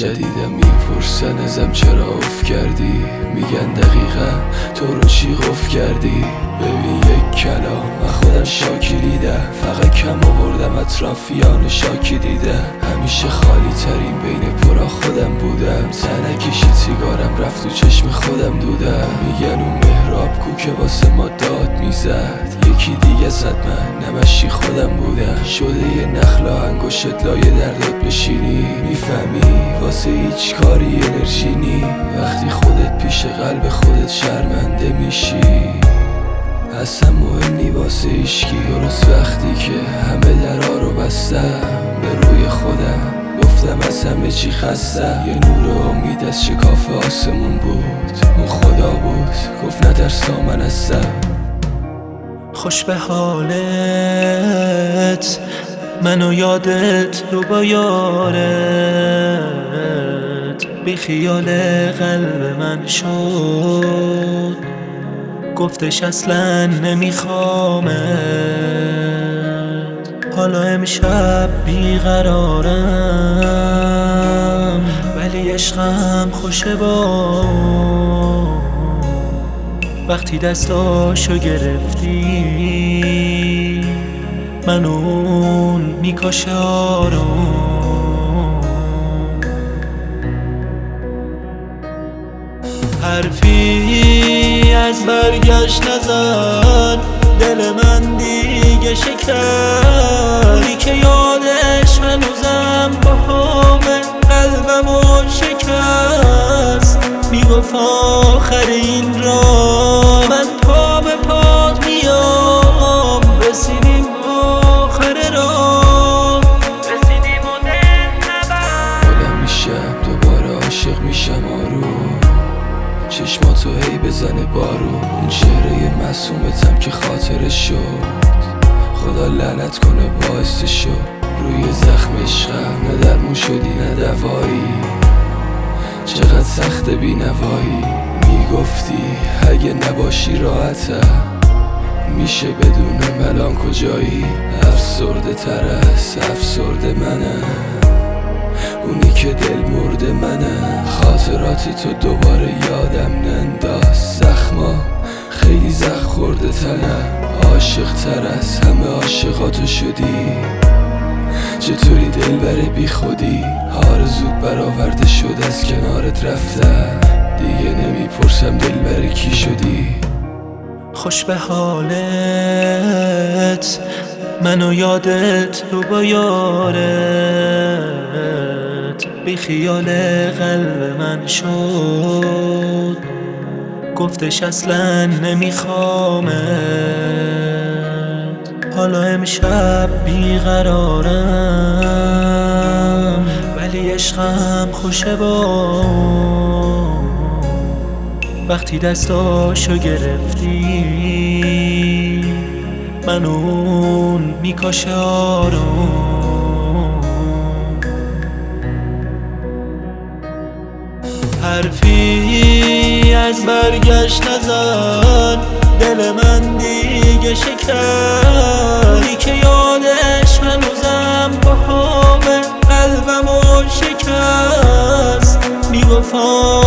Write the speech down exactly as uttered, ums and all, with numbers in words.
جدیدم میپرسن ازم چرا اف کردی، میگن دقیقا تو رو چی قف کردی. ببین یک کلام من خودم شاکی دیدم، فقط کم آوردم اطرافیان شاکی دیدم. همیشه خالی ترین بین پرا خودم بودم، تنکشی سیگارم رفت تو چشم خودم دودم. میگن اون مهراب کو که واسه ما داد میزد، یکی دیگه زد من نمشی خودم بودم. شده یه نخلا انگشت لایه درداد بشینی، میفهمی واسه هیچ کاری انرژی نی. وقتی خودت پیش قلب خودت شرمنده میشی، اصلا مهم نی واسه ایشکی. درست وقتی که همه درها رو بستم، به روی خودم گفتم از همه چی خستم. یه نور امید از شکاف آسمون بود، اون خدا بود گفت نترسا من هستم. خوش به حالت منو یادت رو با یارت، بی خیال قلب من شد، گفتش اصلا نمیخوامت. حالا امشب بیقرارم ولی عشقم خوشه با وقتی دستاشو گرفتی، من اون میکاشه آروم. حرفی از برگشت نزن، دل من دیگه شکست. اونی که یادش هنوزم با همه قلبمو شکست. میگفت آخر این راه من پا به پات میام، رسیدیم آخر راه، رسیدیم و دل نبر. بلند میشم دوباره عاشق میشم آروم، چشماتو هی بزنه بارون. اون چهره معصومتم که خاطرش شد، خدا لعنت کنه باعث شد. روی زخم عشقم نه درمون شدی نه دوایی، چقدر سخت بینوایی. میگفتی اگه نباشی راحتم، میشه بدونم الان کجایی. افسرده تر از افسرده منم، اونی که دل مرده منم. خاطرات تو دوباره یادم ننداز، زخما خیلی زخم خورده تنم. عاشق تر از همه عاشقاتو شدی، چطوری دل بره بی خودی. آرزوت برآورده شد از کنارت رفتم، دیگه نمیپرسم دل بره کی شدی. خوش به حالت منو یادت رو با یارت، بی خیال قلب من شد، گفتش اصلا نمیخوامت. حالا امشب بیقرارم ولی عشقم خوشه با وقتی دستاشو گرفتی، من اون میکاشه آروم. حرفی از برگشت نزن، دل من دیگه شکست. اونی که یادش هنوزم با همه قلبمو شکست. میگفت